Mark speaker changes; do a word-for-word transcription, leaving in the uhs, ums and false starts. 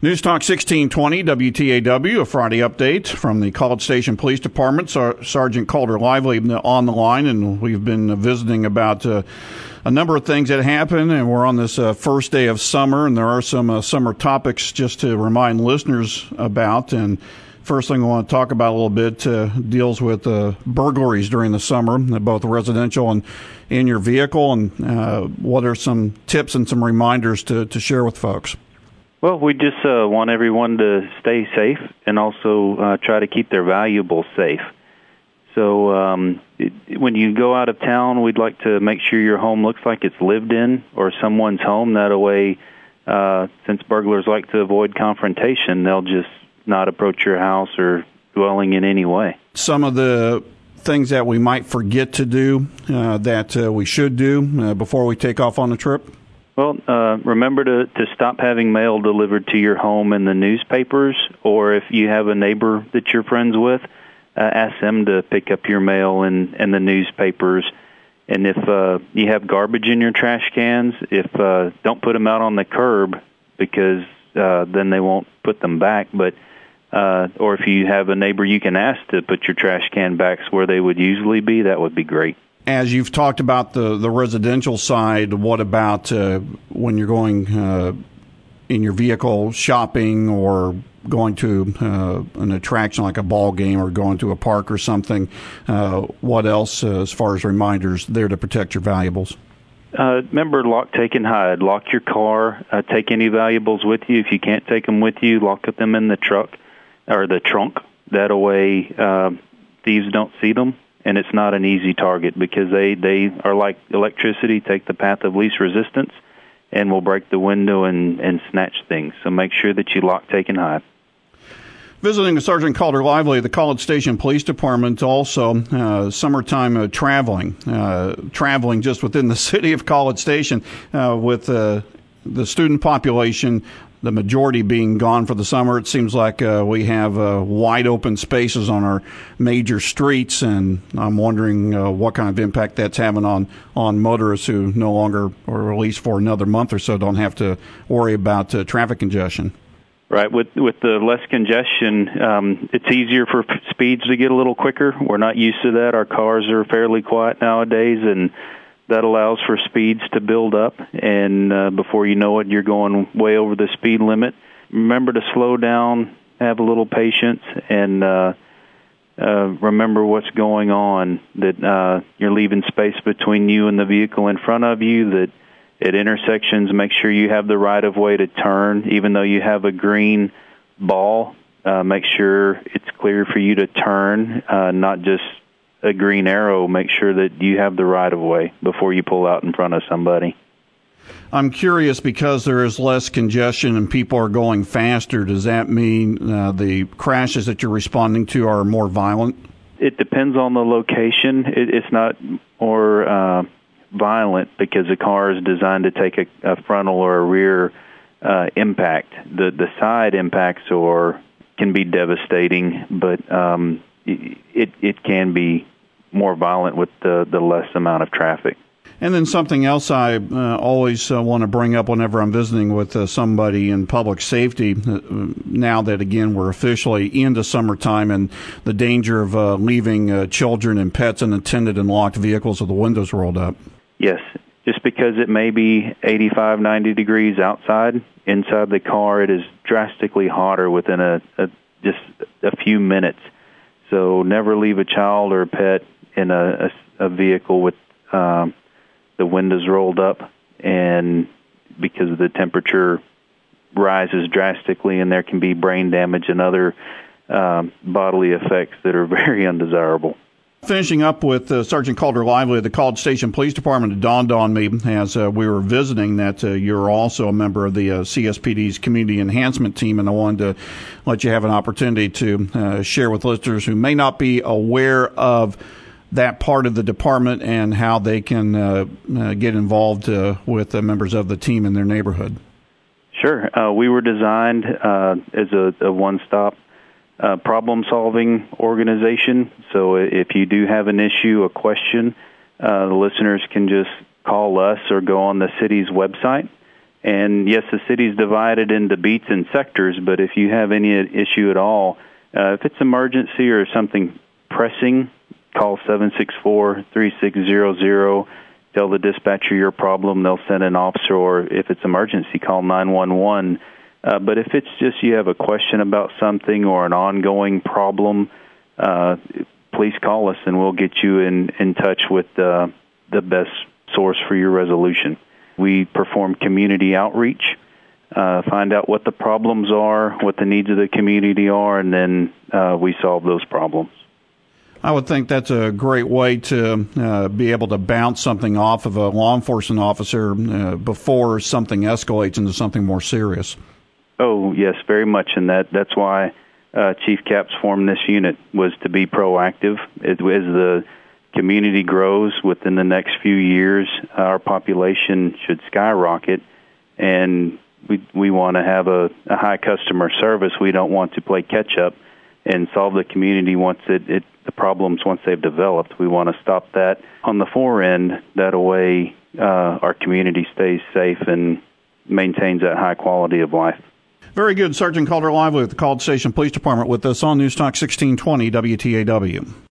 Speaker 1: News Talk sixteen twenty W T A W, a Friday update from the College Station Police Department. Sar- Sergeant Calder Lively on the line, and we've been visiting about uh, a number of things that happen, and we're on this uh, first day of summer, and there are some uh, summer topics just to remind listeners about. And first thing I want to talk about a little bit uh, deals with uh, burglaries during the summer, both residential and in your vehicle, and uh, what are some tips and some reminders to, to share with folks?
Speaker 2: Well, we just uh, want everyone to stay safe and also uh, try to keep their valuables safe. So um, it, when you go out of town, we'd like to make sure your home looks like it's lived in or someone's home. That way, uh, since burglars like to avoid confrontation, they'll just not approach your house or dwelling in any way.
Speaker 1: Some of the things that we might forget to do uh, that uh, we should do uh, before we take off on the trip?
Speaker 2: Well, uh, remember to, to stop having mail delivered to your home in the newspapers, or if you have a neighbor that you're friends with, uh, ask them to pick up your mail in, in the newspapers. And if uh, you have garbage in your trash cans, if uh, don't put them out on the curb because uh, then they won't put them back. But uh, or if you have a neighbor you can ask to put your trash can back where they would usually be, that would be great.
Speaker 1: As you've talked about the, the residential side, what about uh, when you're going uh, in your vehicle shopping or going to uh, an attraction like a ball game or going to a park or something? Uh, what else uh, as far as reminders there to protect your valuables?
Speaker 2: Uh, remember, lock, take, and hide. Lock your car. Uh, take any valuables with you. If you can't take them with you, lock them in the truck or the trunk. That way uh, thieves don't see them. And it's not an easy target because they, they are like electricity, take the path of least resistance, and will break the window and, and snatch things. So make sure that you lock, take, and hide.
Speaker 1: Visiting Sergeant Calder Lively, the College Station Police Department, also uh, summertime uh, traveling, uh, traveling just within the city of College Station uh, with uh, the student population, the majority being gone for the summer. It seems like uh, we have uh, wide open spaces on our major streets, and I'm wondering uh, what kind of impact that's having on, on motorists who no longer, or at least for another month or so, don't have to worry about uh, traffic congestion.
Speaker 2: Right. With with the less congestion, um, it's easier for speeds to get a little quicker. We're not used to that. Our cars are fairly quiet nowadays, and that allows for speeds to build up, and uh, before you know it, you're going way over the speed limit. Remember to slow down, have a little patience, and uh, uh, remember what's going on, that uh, you're leaving space between you and the vehicle in front of you, that at intersections, make sure you have the right-of-way to turn. Even though you have a green ball, uh, make sure it's clear for you to turn, uh, not just a green arrow. Make sure that you have the right of way before you pull out in front of somebody.
Speaker 1: I'm curious, because there is less congestion and people are going faster, does that mean uh, the crashes that you're responding to are more violent?
Speaker 2: It depends on the location. It, it's not more uh, violent because the car is designed to take a, a frontal or a rear uh, impact. The the side impacts or can be devastating, but um, it it can be more violent with the, the less amount of traffic.
Speaker 1: And then something else I uh, always uh, want to bring up whenever I'm visiting with uh, somebody in public safety, uh, now that, again, we're officially into summertime, and the danger of uh, leaving uh, children and pets unattended in locked vehicles with the windows rolled up.
Speaker 2: Yes. Just because it may be eighty-five, ninety degrees outside, inside the car it is drastically hotter within a, a just a few minutes. So never leave a child or a pet in a, a, a vehicle with um, the windows rolled up, and because the temperature rises drastically, and there can be brain damage and other um, bodily effects that are very undesirable.
Speaker 1: Finishing up with uh, Sergeant Calder Lively of the College Station Police Department, it dawned on me as uh, we were visiting that uh, you're also a member of the uh, C S P D's Community Enhancement Team, and I wanted to let you have an opportunity to uh, share with listeners who may not be aware of that part of the department and how they can uh, uh, get involved uh, with uh, members of the team in their neighborhood.
Speaker 2: Sure. Uh, we were designed uh, as a, a one-stop uh, problem-solving organization. So if you do have an issue, a question, uh, the listeners can just call us or go on the city's website And yes, the city's divided into beats and sectors, but if you have any issue at all, uh, if it's emergency or something pressing, call seven six four, three six zero zero. Tell the dispatcher your problem. They'll send an officer, or if it's emergency, call nine one one. Uh, but if it's just you have a question about something or an ongoing problem, uh, please call us and we'll get you in, in touch with uh, the best source for your resolution. We perform community outreach, uh, find out what the problems are, what the needs of the community are, and then uh, we solve those problems.
Speaker 1: I would think that's a great way to uh, be able to bounce something off of a law enforcement officer uh, before something escalates into something more serious.
Speaker 2: Oh, yes, very much, and that that's why uh, Chief Capps formed this unit, was to be proactive. As, as the community grows within the next few years, our population should skyrocket, and we we want to have a, a high customer service. We don't want to play catch-up and solve the community once it, it the problems once they've developed. We want to stop that on the forend. That way uh, our community stays safe and maintains that high quality of life.
Speaker 1: Very good. Sergeant Calder Lively with the College Station Police Department with us on News Talk sixteen twenty W T A W.